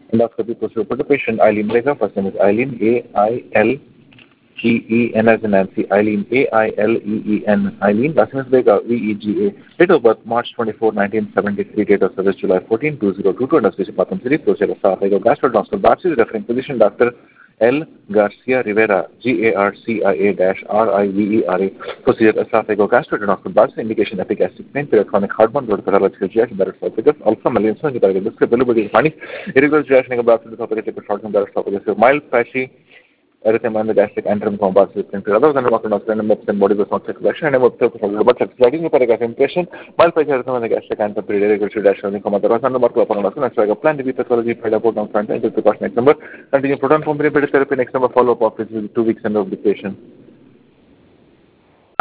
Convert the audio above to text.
Endoscopy procedure for the patient Eileen Brega. First name is Eileen, Aileen as in Nancy, Eileen, Aileen, Eileen. Last name is Vega, Vega. Date of birth March 24, 1973. Date of service July 14, 2022. Endoscopy Patham City. Procedure esophageal gastrointestinal biopsy. Referring physician Dr. L. Garcia Rivera, Garcia-Rivera. Procedure esophageal gastrointestinal biopsy. Indication epigastric pain, period chronic heartburn, blood pathological GI, better esophagus, alpha malignancy, availability, funny, irregular GI, biopsy, esophagus, short-term better esophagus, mild patchy erythema in the gastric antrum compartment system. Other than and body was not circulation and but circulating impression, mild patchy erythema in the gastric antrum period, dash on the comma, the Rosan number to plan to be pathology, put on front end, precaution next number, continue proton pump therapy next number, follow up of 2 weeks end of the patient.